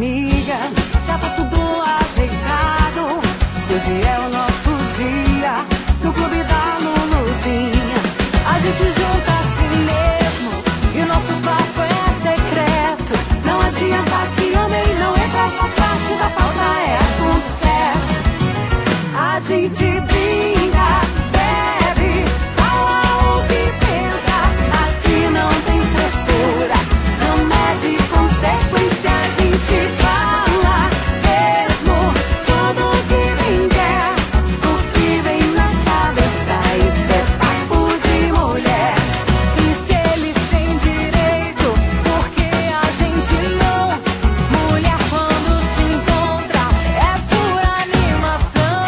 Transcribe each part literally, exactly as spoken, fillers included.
amiga, já tá tudo ajeitado. Hoje é o nosso dia, no clube da Luluzinha. A gente junta a si mesmo, e o nosso papo é secreto. Não adianta que homem não entra, faz parte da pauta, é assunto certo. A gente brinca, bebe, fala o que pensa. Aqui não tem frescura, não mede consequência. A gente fala mesmo tudo que bem quer, o que vem na cabeça. Isso é papo de mulher. E se eles têm direito, porque a gente não? Mulher quando se encontra é pura animação.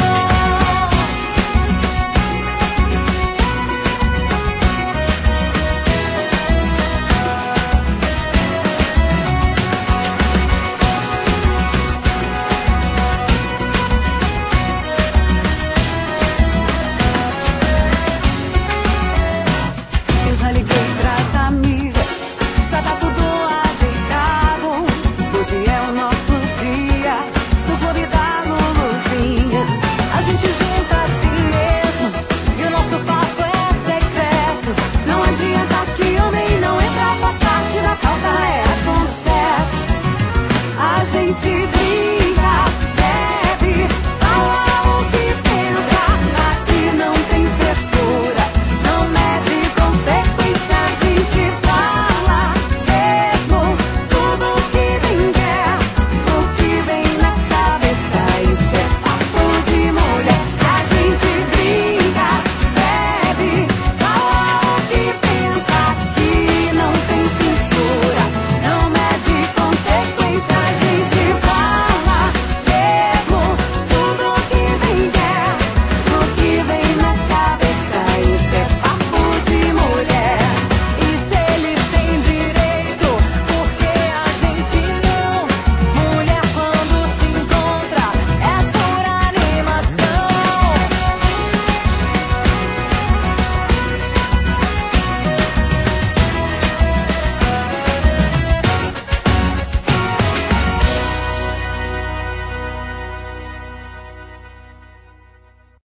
Eu já liguei pras amigas, já tá tudo ajeitado. Hoje é o nosso dia, no clube da Luluzinha. A gente junta a si mesmo, e o nosso papo é secreto. Não adianta que homem não entra, faz parte da pauta, é assunto certo. A gente